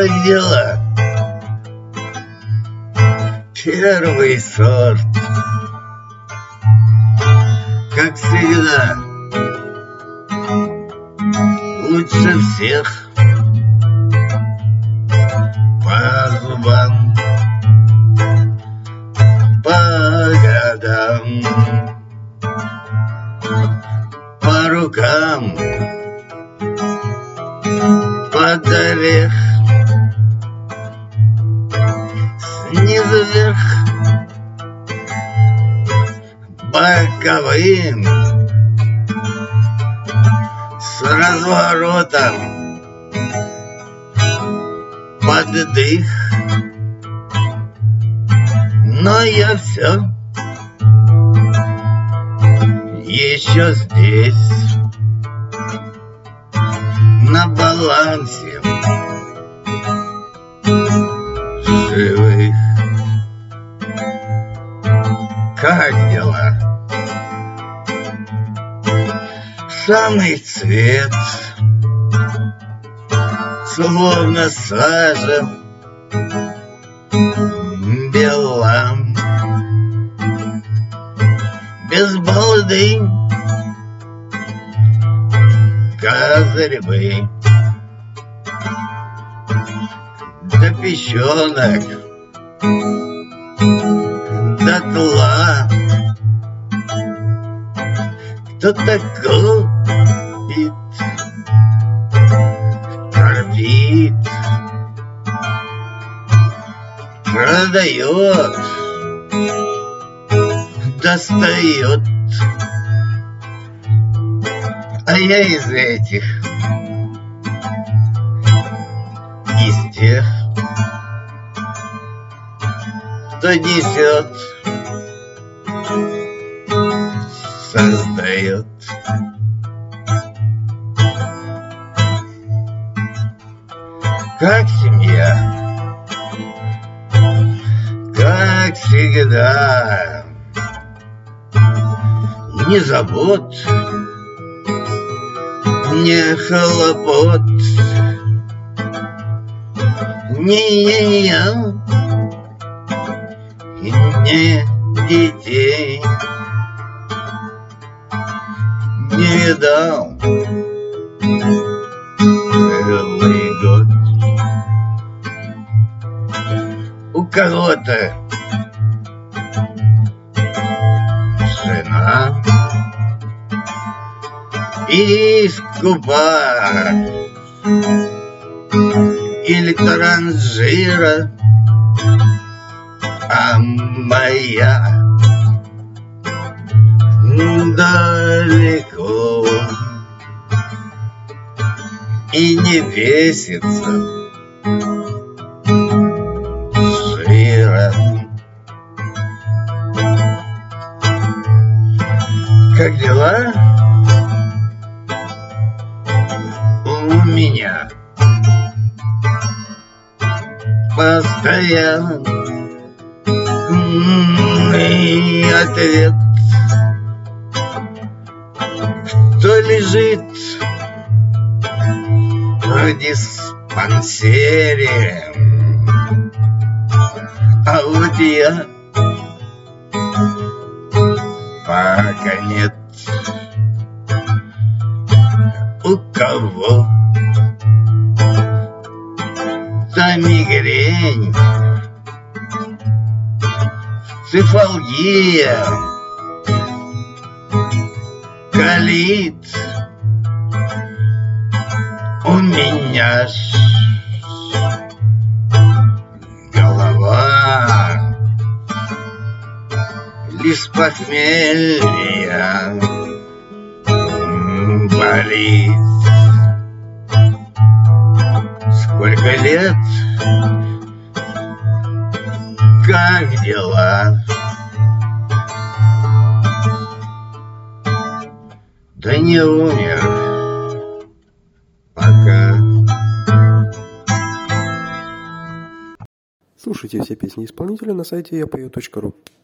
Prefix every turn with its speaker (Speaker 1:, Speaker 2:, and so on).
Speaker 1: Как дела? Первый сорт. Как всегда. Лучше всех. По зубам, по годам, по рукам, под орех, снизу вверх, боковым, с разворотом, под дых. Но я все еще здесь, на балансе живых. Как дела? Самый цвет, словно сажа, бела, без балды, козырьбы, до песчонок, дотла. Кто-то купит, кормит, продает, достает. А я из этих, из тех, кто несет, создает. Как семья, как всегда, ни забот, ни хлопот, ни я, ни детей не видал целый год. У кого-то жена и скупа, или транжира, а моя далеко и не бесится жира. Как дела у меня? Постоянный ответ. Кто лежит в диспансере, а вот я пока нет. У кого за мигрень, цифалгия, колит, у меня ж голова лишь похмелья болит. Сколько лет, как дела? Да не умер пока.
Speaker 2: Слушайте все песни исполнителя на сайте yapayot.ru.